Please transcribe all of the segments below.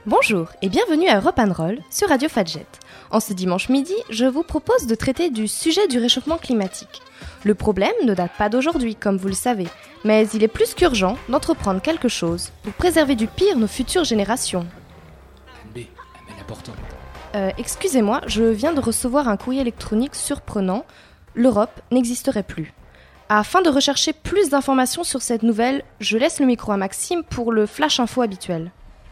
Bonjour et bienvenue à Rock'n'Roll sur Radio Fadjet. En ce dimanche midi, je vous propose de traiter du sujet du réchauffement climatique. Le problème ne date pas d'aujourd'hui, comme vous le savez, mais il est plus qu'urgent d'entreprendre quelque chose pour préserver du pire nos futures générations. Excusez-moi, je viens de recevoir un courrier électronique surprenant. L'Europe n'existerait plus. Afin de rechercher plus d'informations sur cette nouvelle, je laisse le micro à Maxime pour le flash info habituel.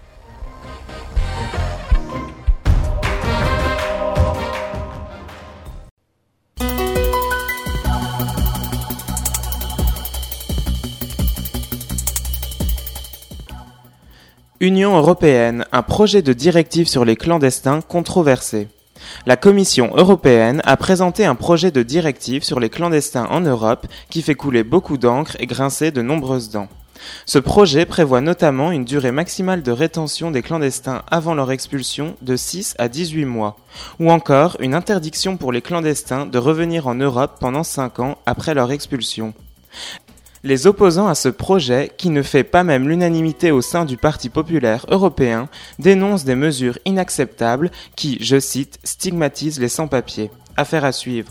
Union européenne, un projet de directive sur les clandestins controversé. La Commission européenne a présenté un projet de directive sur les clandestins en Europe qui fait couler beaucoup d'encre et grincer de nombreuses dents. Ce projet prévoit notamment une durée maximale de rétention des clandestins avant leur expulsion de 6 à 18 mois, ou encore une interdiction pour les clandestins de revenir en Europe pendant 5 ans après leur expulsion. Les opposants à ce projet, qui ne fait pas même l'unanimité au sein du Parti populaire européen, dénoncent des mesures inacceptables qui, je cite, stigmatisent les sans-papiers. Affaire à suivre.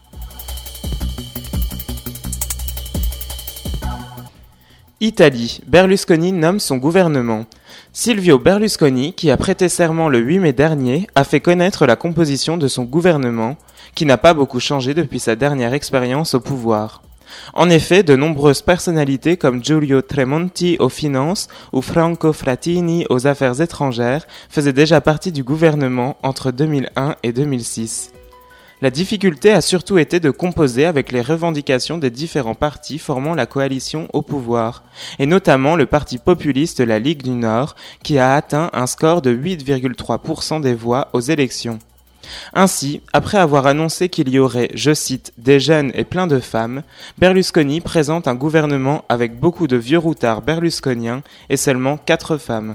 Italie. Berlusconi nomme son gouvernement. Silvio Berlusconi, qui a prêté serment le 8 mai dernier, a fait connaître la composition de son gouvernement, qui n'a pas beaucoup changé depuis sa dernière expérience au pouvoir. En effet, de nombreuses personnalités comme Giulio Tremonti aux finances ou Franco Frattini aux affaires étrangères faisaient déjà partie du gouvernement entre 2001 et 2006. La difficulté a surtout été de composer avec les revendications des différents partis formant la coalition au pouvoir, et notamment le parti populiste la Ligue du Nord, qui a atteint un score de 8,3% des voix aux élections. Ainsi, après avoir annoncé qu'il y aurait, je cite, des jeunes et plein de femmes, Berlusconi présente un gouvernement avec beaucoup de vieux routards berlusconiens et seulement 4 femmes.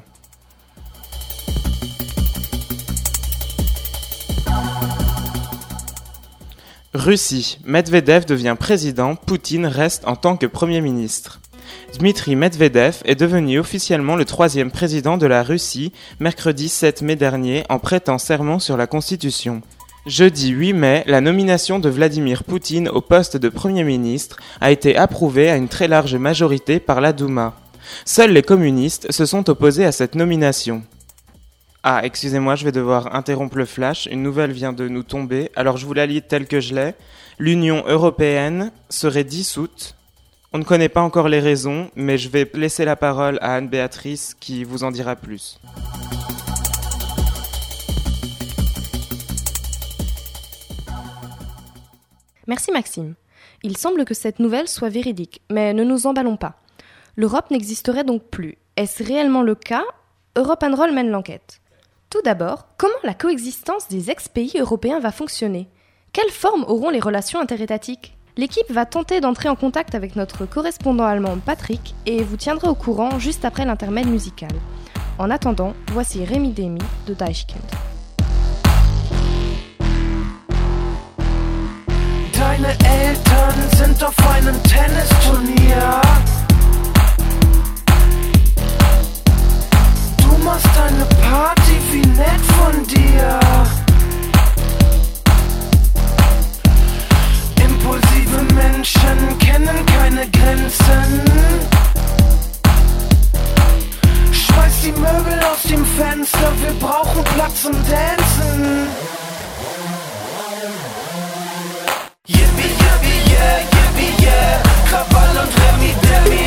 Russie. Medvedev devient président, Poutine reste en tant que Premier ministre. Dmitri Medvedev est devenu officiellement le 3e président de la Russie, mercredi 7 mai dernier, en prêtant serment sur la Constitution. Jeudi 8 mai, la nomination de Vladimir Poutine au poste de Premier ministre a été approuvée à une très large majorité par la Douma. Seuls les communistes se sont opposés à cette nomination. Ah, excusez-moi, je vais devoir interrompre le flash, une nouvelle vient de nous tomber, alors je vous la lis telle que je l'ai. L'Union européenne serait dissoute. On ne connaît pas encore les raisons, mais je vais laisser la parole à Anne-Béatrice qui vous en dira plus. Merci Maxime. Il semble que cette nouvelle soit véridique, mais ne nous emballons pas. L'Europe n'existerait donc plus. Est-ce réellement le cas ? Rock'n'Roll mène l'enquête. Tout d'abord, comment la coexistence des ex-pays européens va fonctionner ? Quelle forme auront les relations interétatiques ? L'équipe va tenter d'entrer en contact avec notre correspondant allemand Patrick et vous tiendra au courant juste après l'intermède musical. En attendant, voici Rémi Demi de Deichkind. Deine Eltern sind auf einem Tennisturnier. Du machst eine Party, wie nett von dir. Impulsive Menschen kennen keine Grenzen. Schmeiß die Möbel aus dem Fenster, wir brauchen Platz zum Dancen. Yippie, yippie, yeah, yippie, yeah, Krawall und Remi Demi.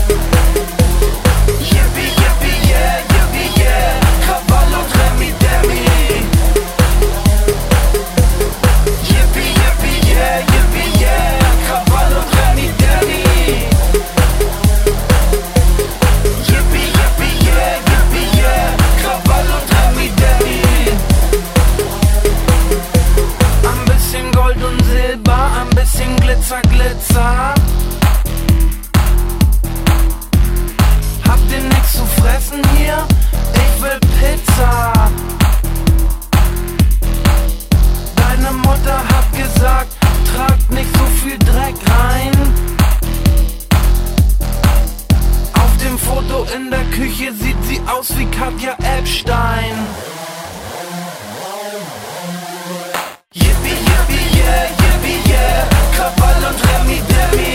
Yippie, yippie, yeah, yippie, yeah, Krawall und Remi Demi. Katja Epstein. Yippie, yippie, yeah, yippie, yeah, Krawall und Remi Demi.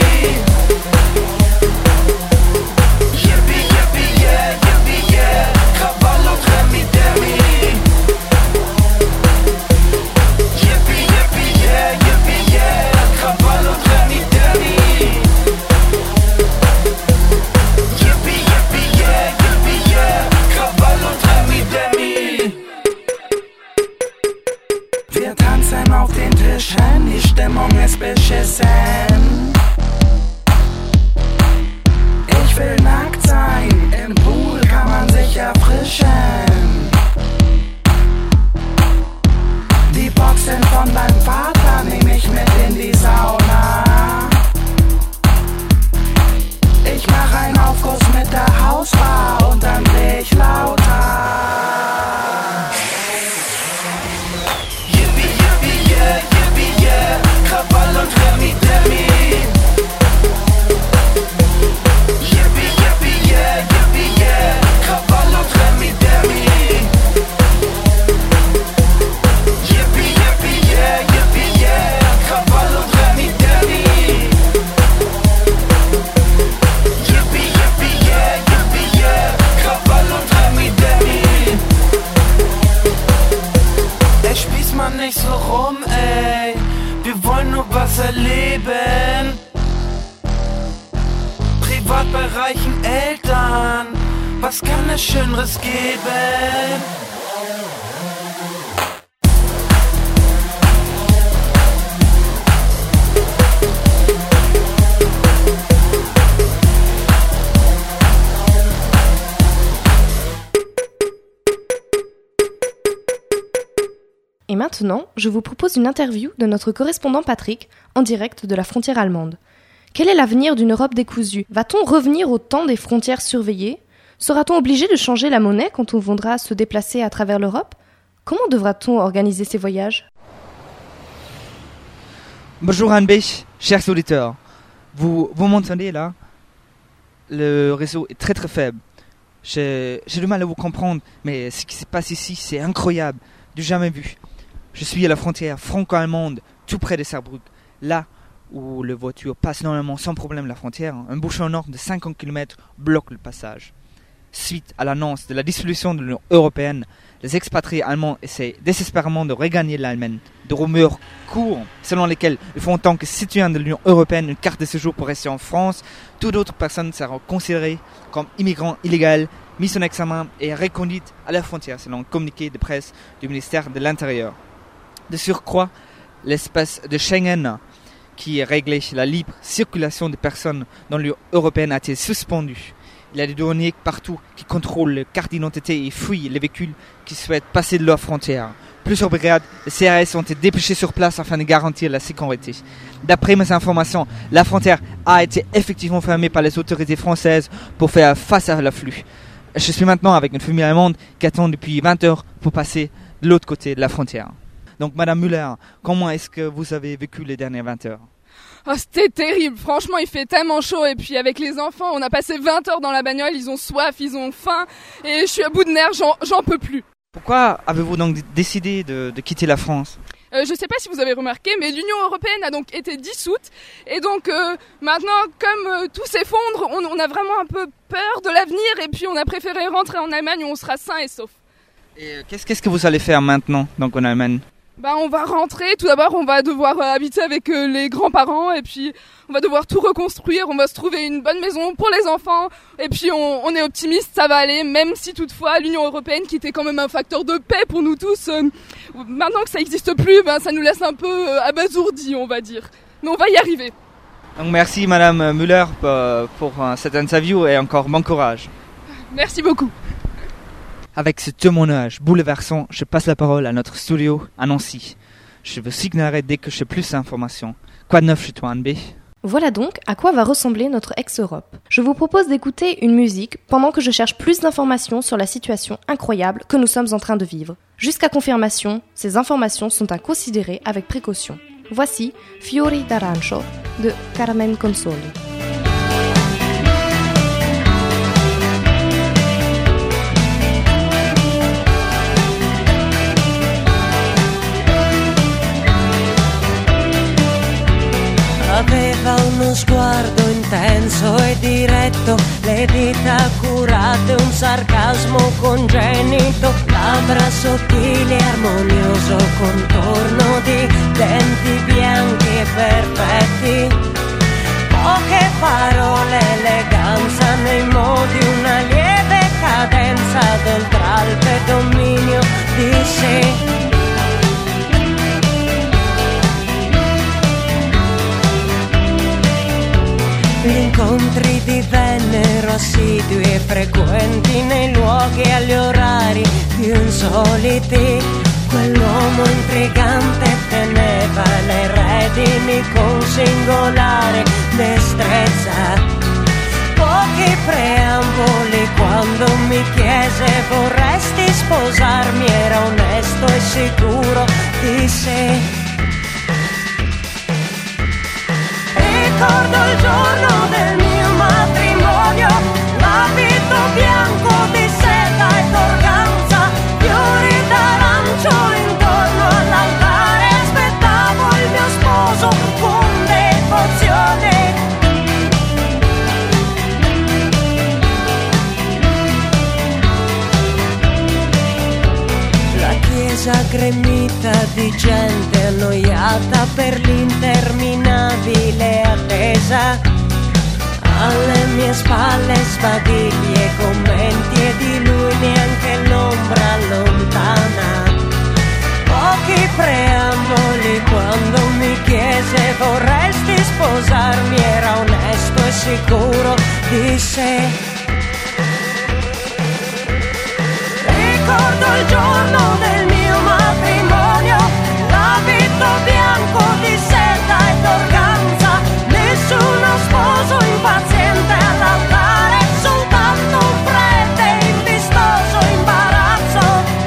Yippie, yippie, yeah, yippie, yeah, Krawall und Remi Demi. Yippie, yippie, yeah, yippie, yeah, Krawall und Remi Demi. Yippie, yippie, yeah, yippie, yeah, Krawall und Remi Demi. Wir tanzen auf den Tischen, die Stimmung ist beschissen. Ich will nackt sein, im Pool kann man sich erfrischen. Die Boxen von meinem Vater nehm ich mit in die Sauna. Ich mach einen Aufguss mit der Hausfrau und dann dreh ich lauter. Yippie, yippie, yeah, yippie, yeah, Krawall und Remi Demi. Yippie, yippie, yeah, yippie, yeah, Krawall und Remi Demi. Yippie, yippie, yeah, yippie, yeah, Krawall und Remi Demi. Yippie, yippie, yeah, yippie, yeah, Krawall und Remi Demi. Ey, spieß mal nicht so rum, ey. Wir wollen nur was erleben. Privat bei reichen Eltern. Was kann es Schöneres geben? Et maintenant, je vous propose une interview de notre correspondant Patrick, en direct de la frontière allemande. Quel est l'avenir d'une Europe décousue ? Va-t-on revenir au temps des frontières surveillées ? Sera-t-on obligé de changer la monnaie quand on voudra se déplacer à travers l'Europe ? Comment devra-t-on organiser ces voyages ? Bonjour Anne-B, chers auditeurs. Vous m'entendez là ? Le réseau est très très faible. J'ai du mal à vous comprendre, mais ce qui se passe ici, c'est incroyable, du jamais vu. Je suis à la frontière franco-allemande, tout près de Saarbrück, là où les voitures passent normalement sans problème la frontière. Un bouchon nord de 50 km bloque le passage. Suite à l'annonce de la dissolution de l'Union européenne, les expatriés allemands essaient désespérément de regagner l'Allemagne. Des rumeurs courent selon lesquelles il faut en tant que citoyen de l'Union européenne une carte de séjour pour rester en France. Toute autre personne sera considérée comme immigrant illégal, mise en examen et reconduite à la frontière selon le communiqué de presse du ministère de l'Intérieur. De surcroît, l'espace de Schengen qui réglait la libre circulation des personnes dans l'Union européenne a été suspendu. Il y a des douaniers partout qui contrôlent les cartes d'identité et fouillent les véhicules qui souhaitent passer de leur frontière. Plusieurs brigades de CRS ont été dépêchées sur place afin de garantir la sécurité. D'après mes informations, la frontière a été effectivement fermée par les autorités françaises pour faire face à l'afflux. Je suis maintenant avec une famille allemande qui attend depuis 20 heures pour passer de l'autre côté de la frontière. Donc Madame Müller, comment est-ce que vous avez vécu les dernières 20 heures ? Oh, c'était terrible, franchement il fait tellement chaud et puis avec les enfants on a passé 20 heures dans la bagnole, ils ont soif, ils ont faim et je suis à bout de nerfs, j'en peux plus. Pourquoi avez-vous donc décidé de quitter la France ? Je ne sais pas si vous avez remarqué mais l'Union européenne a donc été dissoute et donc maintenant comme tout s'effondre on a vraiment un peu peur de l'avenir et puis on a préféré rentrer en Allemagne où on sera sain et sauf. Et qu'est-ce que vous allez faire maintenant donc en Allemagne ? On va rentrer, tout d'abord on va devoir habiter avec les grands-parents et puis on va devoir tout reconstruire, on va se trouver une bonne maison pour les enfants et puis on est optimiste, ça va aller, même si toutefois l'Union européenne qui était quand même un facteur de paix pour nous tous, maintenant que ça n'existe plus, ça nous laisse un peu abasourdis on va dire, mais on va y arriver. Donc merci Madame Müller pour cette interview et encore bon courage. Merci beaucoup. Avec ce témoignage bouleversant, je passe la parole à notre studio à Nancy. Je vous signerai dès que j'ai plus d'informations. Quoi de neuf chez toi, Anne-B ? Voilà donc à quoi va ressembler notre ex-Europe. Je vous propose d'écouter une musique pendant que je cherche plus d'informations sur la situation incroyable que nous sommes en train de vivre. Jusqu'à confirmation, ces informations sont à considérer avec précaution. Voici Fiori d'Arancio de Carmen Consoli. sguardo intenso e diretto, le dita curate, un sarcasmo congenito, labbra sottili, armonioso contorno di denti bianchi e perfetti, poche parole, eleganza nei modi, una lieve cadenza del tralpe dominio di sé. Gli incontri divennero assidui e frequenti nei luoghi e agli orari più insoliti. Quell'uomo intrigante teneva le redini con singolare destrezza. Pochi preamboli quando mi chiese vorresti sposarmi, era onesto e sicuro di sé. Ricordo il giorno del mio matrimonio, l'abito bianco di seta e d'organza, fiori d'arancio intorno all'altare, aspettavo il mio sposo con devozione. La chiesa gremita di gente annoiata per l'interminabile attesa, alle mie spalle sbadigli e commenti e di lui neanche l'ombra lontana. Pochi preamboli quando mi chiese vorresti sposarmi, era onesto e sicuro di sé. Ricordo il giorno del mio matrimonio, l'abito bianco di seta e d'organza, nessuno sposo impaziente all'altare, soltanto un prete in vistoso imbarazzo.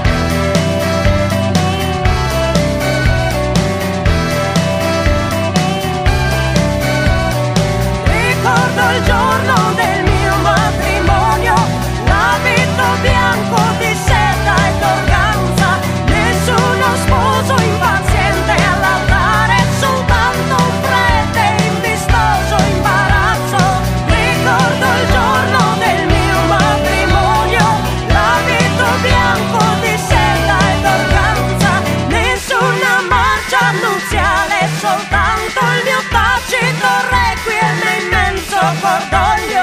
Ricordo il giorno del mio matrimonio, l'abito bianco di seta e d'organza, nessuno sposo impaziente all'altare, soltanto un prete in vistoso imbarazzo. Ricordo il giorno del mio matrimonio, l'abito bianco di seta e d'organza, nessuna marcia nuziale, soltanto il mio tacito requiem e immenso cordoglio.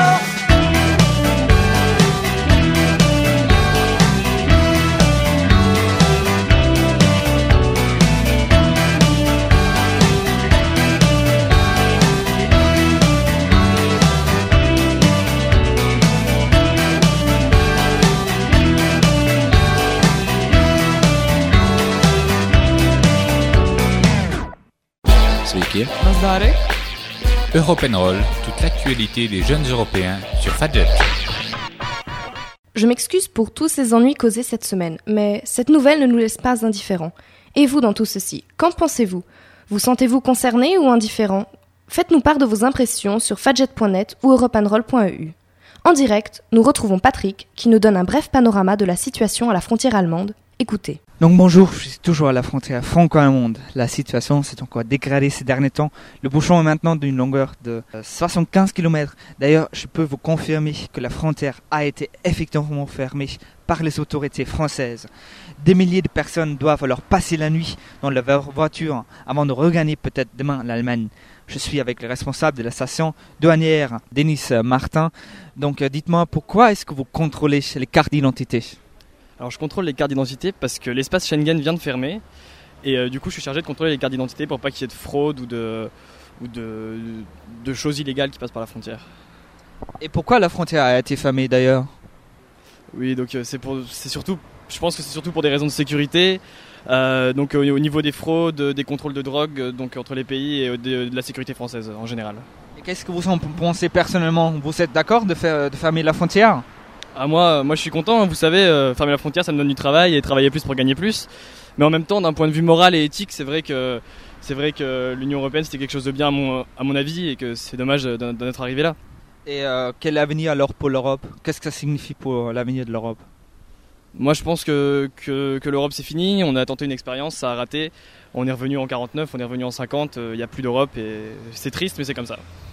Sveiki. Mazdarek. Europe Roll, toute l'actualité des jeunes Européens sur Fadjet. Je m'excuse pour tous ces ennuis causés cette semaine, mais cette nouvelle ne nous laisse pas indifférents. Et vous dans tout ceci, qu'en pensez-vous ? Vous sentez-vous concerné ou indifférent ? Faites-nous part de vos impressions sur fadjet.net ou europeandroll.eu. En direct, nous retrouvons Patrick qui nous donne un bref panorama de la situation à la frontière allemande. Écoutez. Donc bonjour, je suis toujours à la frontière franco-allemande. La situation s'est encore dégradée ces derniers temps. Le bouchon est maintenant d'une longueur de 75 km. D'ailleurs, je peux vous confirmer que la frontière a été effectivement fermée par les autorités françaises. Des milliers de personnes doivent alors passer la nuit dans leur voiture avant de regagner peut-être demain l'Allemagne. Je suis avec le responsable de la station douanière, Denis Martin. Donc dites-moi, pourquoi est-ce que vous contrôlez les cartes d'identité ? Alors je contrôle les cartes d'identité parce que l'espace Schengen vient de fermer et du coup je suis chargé de contrôler les cartes d'identité pour pas qu'il y ait de fraude ou de choses illégales qui passent par la frontière. Et pourquoi la frontière a été fermée d'ailleurs ? Oui, donc je pense que c'est surtout pour des raisons de sécurité, donc au niveau des fraudes, des contrôles de drogue, donc entre les pays et de la sécurité française en général. Et qu'est-ce que vous en pensez personnellement ? Vous êtes d'accord de fermer la frontière ? Moi je suis content, vous savez, fermer la frontière ça me donne du travail et travailler plus pour gagner plus. Mais en même temps, d'un point de vue moral et éthique, c'est vrai que l'Union Européenne c'était quelque chose de bien à mon avis et que c'est dommage d'en être arrivé là. Et quel avenir alors pour l'Europe ? Qu'est-ce que ça signifie pour l'avenir de l'Europe ? Moi je pense que l'Europe c'est fini, on a tenté une expérience, ça a raté. On est revenu en 49, on est revenu en 50, il n'y a plus d'Europe et c'est triste mais c'est comme ça.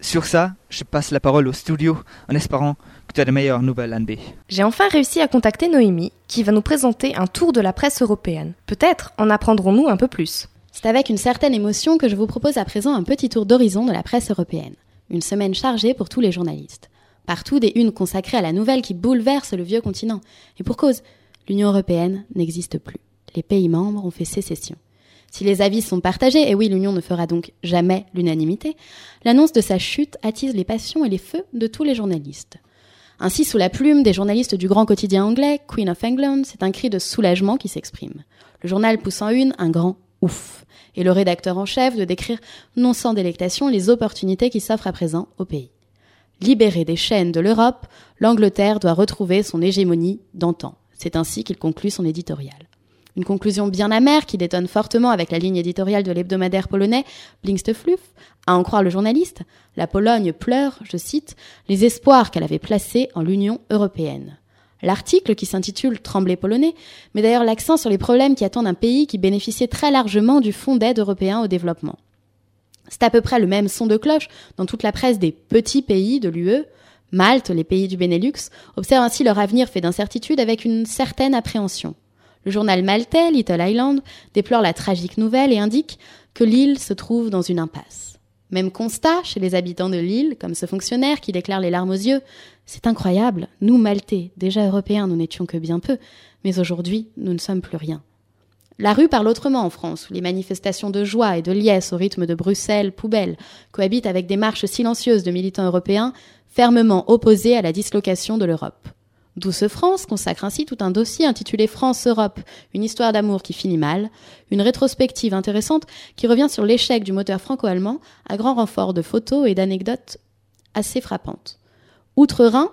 Sur ça, je passe la parole au studio en espérant que tu as de meilleures nouvelles, Anne-B. J'ai enfin réussi à contacter Noémie, qui va nous présenter un tour de la presse européenne. Peut-être en apprendrons-nous un peu plus. C'est avec une certaine émotion que je vous propose à présent un petit tour d'horizon de la presse européenne. Une semaine chargée pour tous les journalistes. Partout des unes consacrées à la nouvelle qui bouleverse le vieux continent. Et pour cause, l'Union européenne n'existe plus. Les pays membres ont fait sécession. Si les avis sont partagés, et oui, l'Union ne fera donc jamais l'unanimité, l'annonce de sa chute attise les passions et les feux de tous les journalistes. Ainsi, sous la plume des journalistes du grand quotidien anglais, Queen of England, c'est un cri de soulagement qui s'exprime. Le journal pousse en une un grand ouf. Et le rédacteur en chef de décrire, non sans délectation, les opportunités qui s'offrent à présent au pays. Libérée des chaînes de l'Europe, l'Angleterre doit retrouver son hégémonie d'antan. C'est ainsi qu'il conclut son éditorial. Une conclusion bien amère qui détonne fortement avec la ligne éditoriale de l'hebdomadaire polonais Blinkstefluff. À en croire le journaliste, la Pologne pleure, je cite, les espoirs qu'elle avait placés en l'Union européenne. L'article, qui s'intitule « Tremblay polonais », met d'ailleurs l'accent sur les problèmes qui attendent un pays qui bénéficiait très largement du Fonds d'aide européen au développement. C'est à peu près le même son de cloche dans toute la presse des petits pays de l'UE. Malte, les pays du Benelux, observent ainsi leur avenir fait d'incertitude avec une certaine appréhension. Le journal maltais, Little Island, déplore la tragique nouvelle et indique que l'île se trouve dans une impasse. Même constat chez les habitants de l'île, comme ce fonctionnaire qui déclare les larmes aux yeux. C'est incroyable, nous Maltais, déjà Européens, nous n'étions que bien peu, mais aujourd'hui, nous ne sommes plus rien. La rue parle autrement en France, où les manifestations de joie et de liesse au rythme de Bruxelles, poubelle, cohabitent avec des marches silencieuses de militants européens fermement opposés à la dislocation de l'Europe. Douce France consacre ainsi tout un dossier intitulé France-Europe, une histoire d'amour qui finit mal, une rétrospective intéressante qui revient sur l'échec du moteur franco-allemand à grand renfort de photos et d'anecdotes assez frappantes. Outre-Rhin,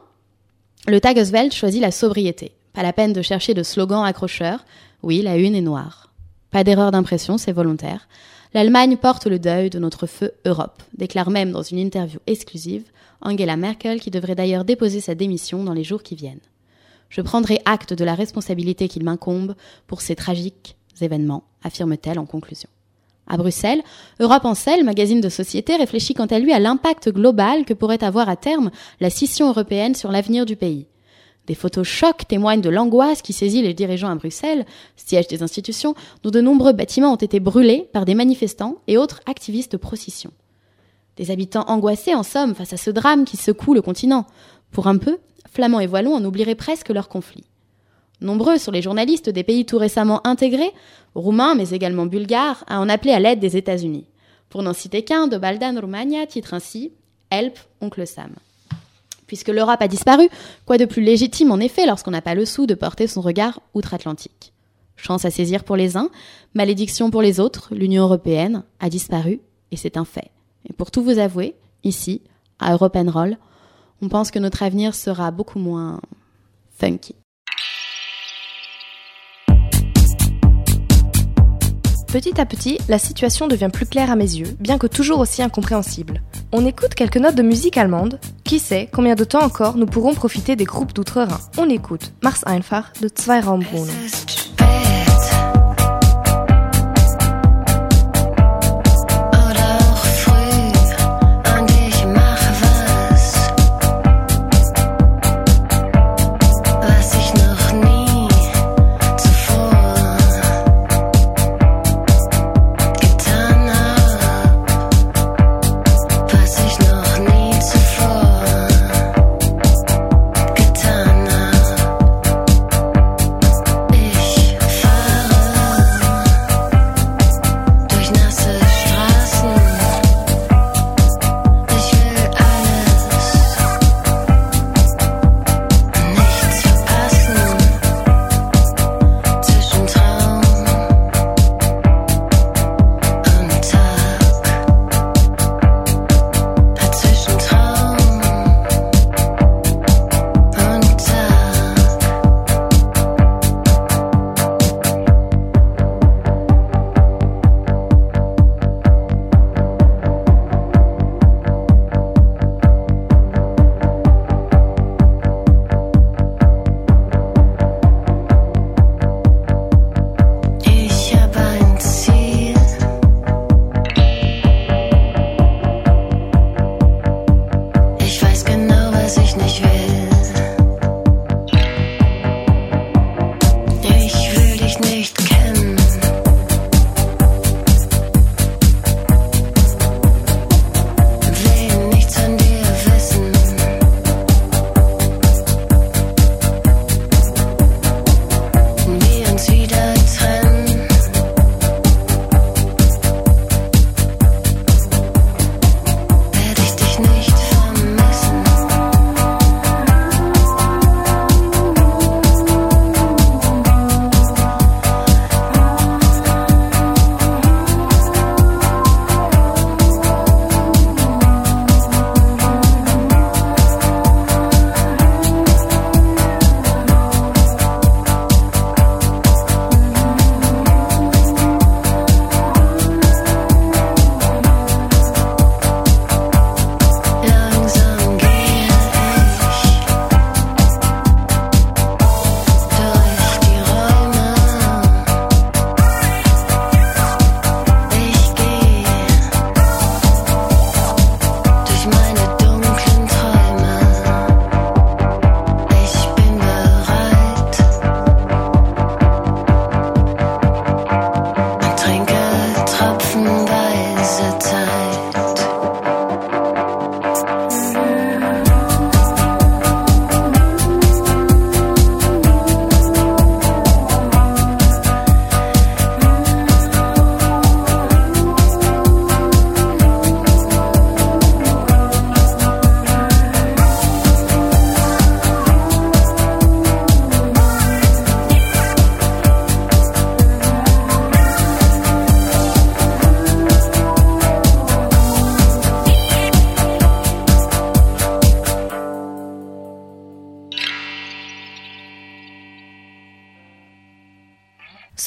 le Tageswelt choisit la sobriété. Pas la peine de chercher de slogans accrocheurs. Oui, la une est noire. Pas d'erreur d'impression, c'est volontaire. L'Allemagne porte le deuil de notre feu Europe, déclare même dans une interview exclusive Angela Merkel, qui devrait d'ailleurs déposer sa démission dans les jours qui viennent. Je prendrai acte de la responsabilité qu'il m'incombe pour ces tragiques événements, affirme-t-elle en conclusion. À Bruxelles, Europe en selle, magazine de société, réfléchit quant à lui à l'impact global que pourrait avoir à terme la scission européenne sur l'avenir du pays. Des photos chocs témoignent de l'angoisse qui saisit les dirigeants à Bruxelles, siège des institutions, dont de nombreux bâtiments ont été brûlés par des manifestants et autres activistes pro-scission. Des habitants angoissés, en somme, face à ce drame qui secoue le continent. Pour un peu, Flamands et Wallons en oublieraient presque leur conflit. Nombreux sont les journalistes des pays tout récemment intégrés, roumains mais également bulgares, à en appeler à l'aide des États-Unis. Pour n'en citer qu'un, de Baldan Romagna titre ainsi « Help, Oncle Sam ». Puisque l'Europe a disparu, quoi de plus légitime en effet lorsqu'on n'a pas le sou de porter son regard outre-Atlantique. Chance à saisir pour les uns, malédiction pour les autres, l'Union européenne a disparu et c'est un fait. Et pour tout vous avouer, ici, à Europe & Roll, on pense que notre avenir sera beaucoup moins funky. Petit à petit, la situation devient plus claire à mes yeux, bien que toujours aussi incompréhensible. On écoute quelques notes de musique allemande. Qui sait combien de temps encore nous pourrons profiter des groupes d'outre-Rhin. On écoute Mach's einfach de Zweiraumwohnung. Ich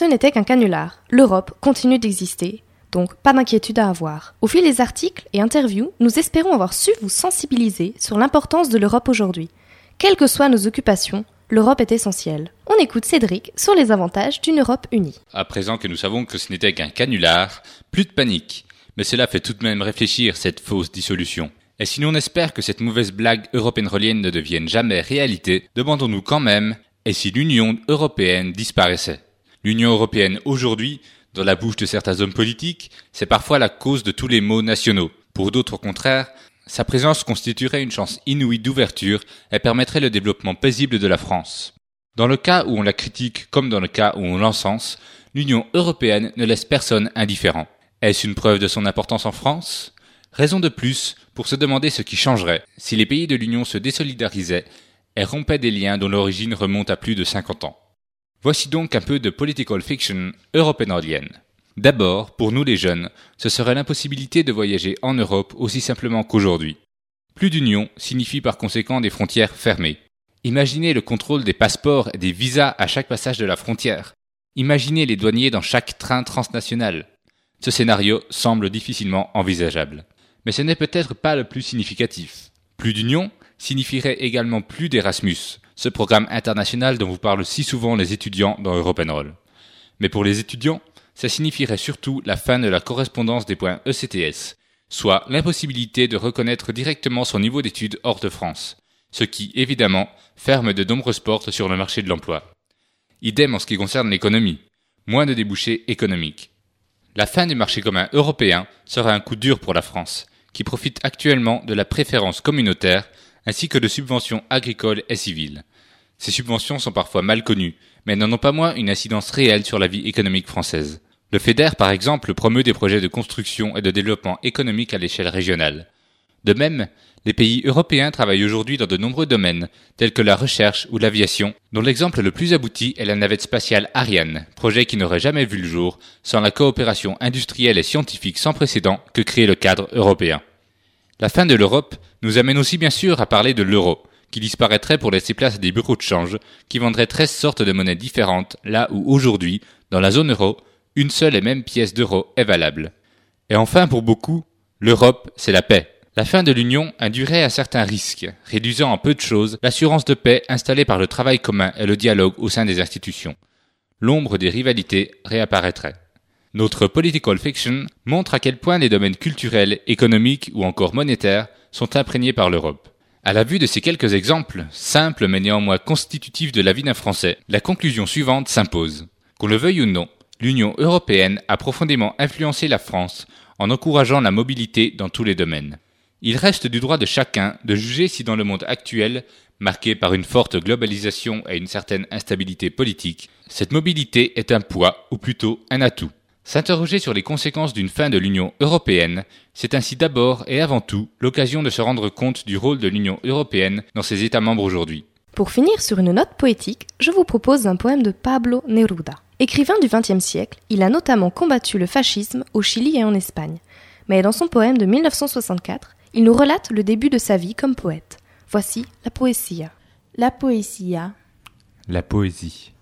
Ce n'était qu'un canular. L'Europe continue d'exister, donc pas d'inquiétude à avoir. Au fil des articles et interviews, nous espérons avoir su vous sensibiliser sur l'importance de l'Europe aujourd'hui. Quelles que soient nos occupations, l'Europe est essentielle. On écoute Cédric sur les avantages d'une Europe unie. À présent que nous savons que ce n'était qu'un canular, plus de panique. Mais cela fait tout de même réfléchir cette fausse dissolution. Et si l'on espère que cette mauvaise blague européenne ne devienne jamais réalité, demandons-nous quand même, et si l'Union européenne disparaissait ? L'Union européenne aujourd'hui, dans la bouche de certains hommes politiques, c'est parfois la cause de tous les maux nationaux. Pour d'autres, au contraire, sa présence constituerait une chance inouïe d'ouverture et permettrait le développement paisible de la France. Dans le cas où on la critique comme dans le cas où on l'encense, l'Union européenne ne laisse personne indifférent. Est-ce une preuve de son importance en France ? Raison de plus pour se demander ce qui changerait si les pays de l'Union se désolidarisaient et rompaient des liens dont l'origine remonte à plus de 50 ans. Voici donc un peu de political fiction europénolienne. D'abord, pour nous les jeunes, ce serait l'impossibilité de voyager en Europe aussi simplement qu'aujourd'hui. Plus d'union signifie par conséquent des frontières fermées. Imaginez le contrôle des passeports et des visas à chaque passage de la frontière. Imaginez les douaniers dans chaque train transnational. Ce scénario semble difficilement envisageable. Mais ce n'est peut-être pas le plus significatif. Plus d'union signifierait également plus d'Erasmus, ce programme international dont vous parlent si souvent les étudiants dans Europe & Roll. Mais pour les étudiants, ça signifierait surtout la fin de la correspondance des points ECTS, soit l'impossibilité de reconnaître directement son niveau d'études hors de France, ce qui, évidemment, ferme de nombreuses portes sur le marché de l'emploi. Idem en ce qui concerne l'économie, moins de débouchés économiques. La fin du marché commun européen sera un coup dur pour la France, qui profite actuellement de la préférence communautaire ainsi que de subventions agricoles et civiles. Ces subventions sont parfois mal connues, mais n'en ont pas moins une incidence réelle sur la vie économique française. Le FEDER, par exemple, promeut des projets de construction et de développement économique à l'échelle régionale. De même, les pays européens travaillent aujourd'hui dans de nombreux domaines, tels que la recherche ou l'aviation, dont l'exemple le plus abouti est la navette spatiale Ariane, projet qui n'aurait jamais vu le jour sans la coopération industrielle et scientifique sans précédent que crée le cadre européen. La fin de l'Europe nous amène aussi bien sûr à parler de l'euro, qui disparaîtrait pour laisser place à des bureaux de change qui vendraient 13 sortes de monnaies différentes, là où aujourd'hui, dans la zone euro, une seule et même pièce d'euro est valable. Et enfin, pour beaucoup, l'Europe, c'est la paix. La fin de l'Union induirait à certains risques, réduisant en peu de choses l'assurance de paix installée par le travail commun et le dialogue au sein des institutions. L'ombre des rivalités réapparaîtrait. Notre political fiction montre à quel point les domaines culturels, économiques ou encore monétaires sont imprégnés par l'Europe. À la vue de ces quelques exemples, simples mais néanmoins constitutifs de la vie d'un Français, la conclusion suivante s'impose. Qu'on le veuille ou non, l'Union européenne a profondément influencé la France en encourageant la mobilité dans tous les domaines. Il reste du droit de chacun de juger si dans le monde actuel, marqué par une forte globalisation et une certaine instabilité politique, cette mobilité est un poids ou plutôt un atout. S'interroger sur les conséquences d'une fin de l'Union européenne, c'est ainsi d'abord et avant tout l'occasion de se rendre compte du rôle de l'Union européenne dans ses États membres aujourd'hui. Pour finir sur une note poétique, je vous propose un poème de Pablo Neruda. Écrivain du XXe siècle, il a notamment combattu le fascisme au Chili et en Espagne. Mais dans son poème de 1964, il nous relate le début de sa vie comme poète. Voici la poesía. La poesía. La poésie.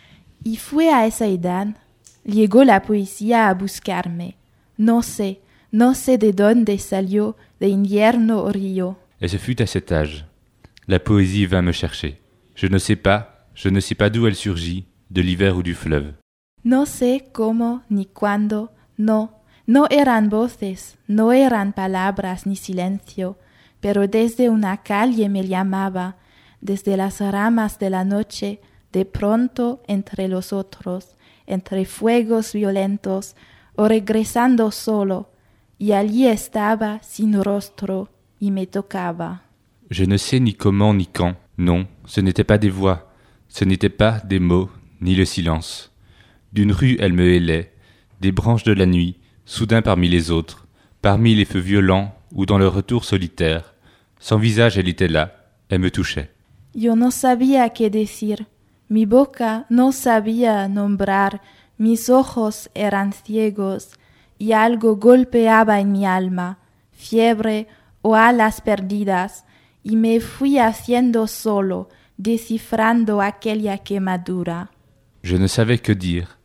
Y fue a esa edad, llegó la poesía a buscarme. No sé de dónde salió, de invierno o río. Et ce fut à cet âge. La poésie vint me chercher. Je ne sais pas d'où elle surgit, de l'hiver ou du fleuve. No sé cómo ni cuándo, no eran voces, no eran palabras ni silencio, pero desde una calle me llamaba, desde las ramas de la noche, de pronto entre los otros, entre fuegos violentos, o regresando solo, y allí estaba sin rostro, y me tocaba. Je ne sais ni comment ni quand, non, ce n'étaient pas des voix, ce n'étaient pas des mots, ni le silence. D'une rue elle me hélait, des branches de la nuit, soudain parmi les autres, parmi les feux violents ou dans le retour solitaire. Sans visage elle était là, elle me touchait. Yo no sabía qué decir, mi boca no sabía nombrar, mis ojos eran ciegos, y algo golpeaba en mi alma, fiebre o alas perdidas, y me fui haciendo solo, descifrando aquella quemadura. Je ne savais que dire.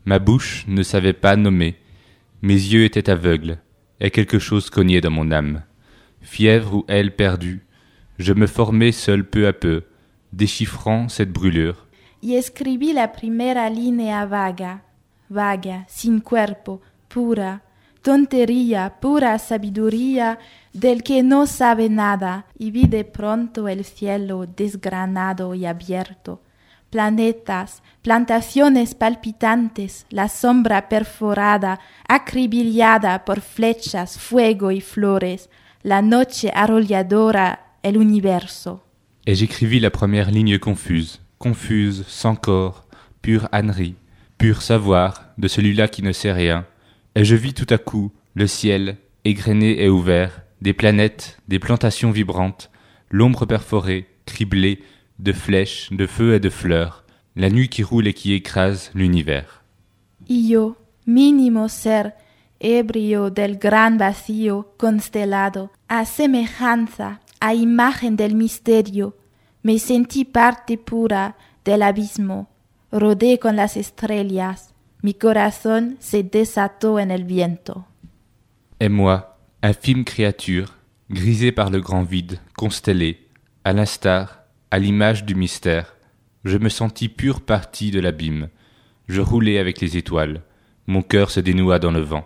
Ma bouche ne savait pas nommer. Mes yeux étaient aveugles, et quelque chose cognait dans mon âme. Fièvre ou aile perdue, je me formais seul peu à peu, déchiffrant cette brûlure. Y escribí la primera línea vaga, vaga, sin cuerpo, pura, tontería, pura sabiduría del que no sabe nada, y vi de pronto el cielo desgranado y abierto, planetas, plantaciones palpitantes, la sombra perforada, acribillada por flechas, fuego y flores, la noche arrolladora, el universo. Et j'écrivis la première ligne confuse, confuse, sans corps, pure ânerie, pur savoir de celui-là qui ne sait rien. Et je vis tout à coup le ciel, égrené et ouvert, des planètes, des plantations vibrantes, l'ombre perforée, criblée, de flèches, de feux et de fleurs, la nuit qui roule et qui écrase l'univers. Y yo, mínimo ser, ebrio del gran vacío constelado, a semejanza, a imagen del misterio, me sentí parte pura del abismo, rodé con las estrellas, mi corazón se desató en el viento. Et moi, infime créature, grisée par le grand vide, constellée, à l'instar, à l'image du mystère, je me sentis pure partie de l'abîme. Je roulais avec les étoiles, mon cœur se dénoua dans le vent.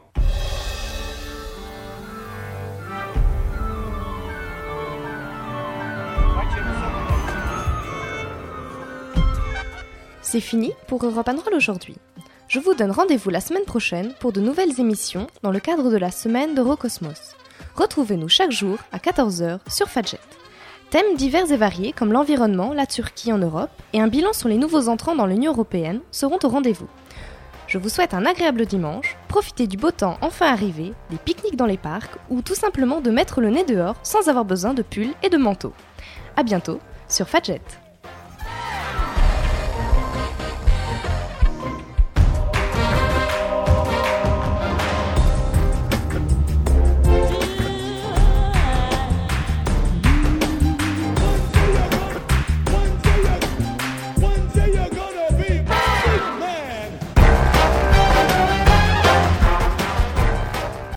C'est fini pour Europe Roll aujourd'hui. Je vous donne rendez-vous la semaine prochaine pour de nouvelles émissions dans le cadre de la semaine d'Eurocosmos. Retrouvez-nous chaque jour à 14h sur Fadjet. Thèmes divers et variés comme l'environnement, la Turquie en Europe et un bilan sur les nouveaux entrants dans l'Union européenne seront au rendez-vous. Je vous souhaite un agréable dimanche, profitez du beau temps enfin arrivé, des pique-niques dans les parcs ou tout simplement de mettre le nez dehors sans avoir besoin de pull et de manteau. À bientôt sur Fadjet.